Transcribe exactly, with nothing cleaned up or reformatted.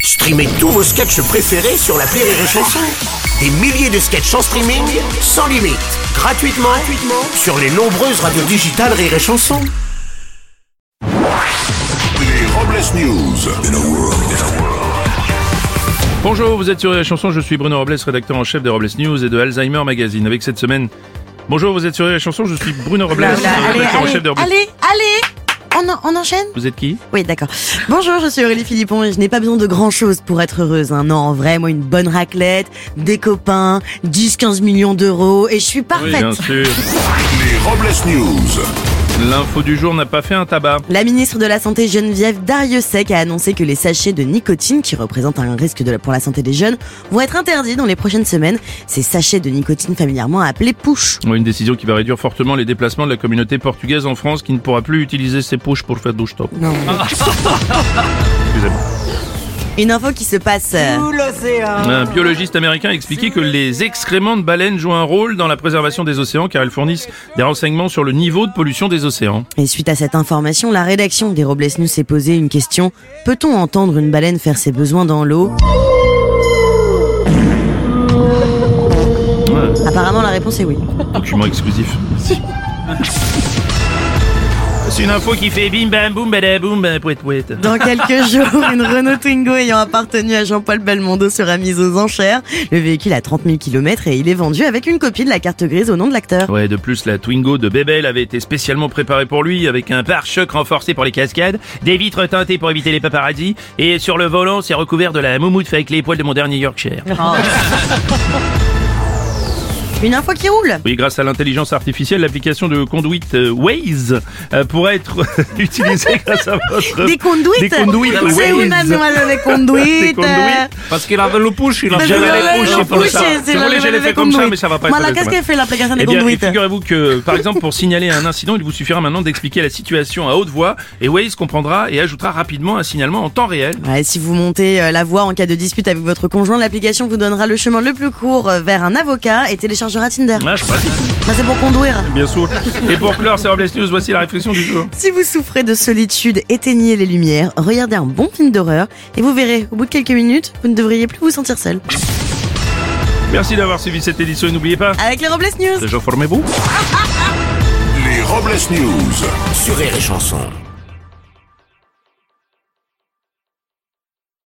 Streamez tous vos sketchs préférés sur l'appli Rire et Chanson. Des milliers de sketchs en streaming, sans limite, gratuitement, gratuitement sur les nombreuses radios digitales Rire et Chanson. Les Robles News. Bonjour, vous êtes sur Rire et Chanson, je suis Bruno Robles, rédacteur en chef des Robles News et de Alzheimer Magazine. Avec cette semaine... Bonjour, vous êtes sur Rire et Chanson, je suis Bruno Robles, Là, là, allez, rédacteur en allez, chef des Robles. allez, allez, on, en- on enchaîne? Vous êtes qui? Oui, d'accord. Bonjour, je suis Aurélie Philippon et je n'ai pas besoin de grand chose pour être heureuse. Hein. Non, en vrai, moi, une bonne raclette, des copains, dix à quinze millions d'euros et je suis Oui, parfaite. bien sûr. Les Robles News. L'info du jour n'a pas fait un tabac. La ministre de la Santé Geneviève Darrieussecq a annoncé que les sachets de nicotine, qui représentent un risque de la- pour la santé des jeunes, vont être interdits dans les prochaines semaines. Ces sachets de nicotine familièrement appelés push. Une décision qui va réduire fortement les déplacements de la communauté portugaise en France qui ne pourra plus utiliser ses pushs pour faire douche top. Non. Excusez-moi. Une info qui se passe. euh, Un biologiste américain a expliqué que les excréments de baleines jouent un rôle dans la préservation des océans car elles fournissent des renseignements sur le niveau de pollution des océans. Et suite à cette information, la rédaction des Robles News s'est posé une question. Peut-on entendre une baleine faire ses besoins dans l'eau? Ouais, Apparemment, la réponse est oui. document exclusif. C'est une info qui fait bim bam boum bada boum bah, pouet pouet. Dans quelques jours, une Renault Twingo ayant appartenu à Jean-Paul Belmondo sera mise aux enchères. Le véhicule a trente mille kilomètres et il est vendu avec une copie de la carte grise au nom de l'acteur. Ouais, de plus, la Twingo de Bébel avait été spécialement préparée pour lui avec un pare-choc renforcé pour les cascades, des vitres teintées pour éviter les paparazzis et sur le volant, c'est recouvert de la moumoute fait avec les poils de mon dernier Yorkshire. Une info qui roule. Oui, grâce à l'intelligence artificielle, l'application de conduite euh, Waze euh, pourrait être utilisée grâce à votre... Des conduites. Des conduites C'est Waze. une mademoiselle des Des conduites. conduites. Parce qu'il avait le push, il a Parce jamais que les le push, c'est pour push, ça. c'est Si vous voulez, la je l'ai mademoiselle fait comme ça, conduite. mais ça va pas être Voilà, avec qu'est-ce moi. qu'elle fait l'application des Eh bien, conduites? figurez-vous que, par exemple, pour signaler un incident, il vous suffira maintenant d'expliquer la situation à haute voix et Waze comprendra et ajoutera rapidement un signalement en temps réel. Ouais, si vous montez euh, la voie en cas de dispute avec votre conjoint, l'application vous donnera le chemin le plus court euh, vers un avocat et téléchargera Tinder. Ah, je sais pas. Bah, c'est pour conduire. Bien sûr. Et pour clore ces Robles News, voici la réflexion du jour. Si vous souffrez de solitude, éteignez les lumières, regardez un bon film d'horreur et vous verrez, au bout de quelques minutes, vous ne devriez plus vous sentir seul. Merci d'avoir suivi cette édition et n'oubliez pas, Avec les Robles News. déjà formez-vous. Les Robles News. Sur Rire et Chanson.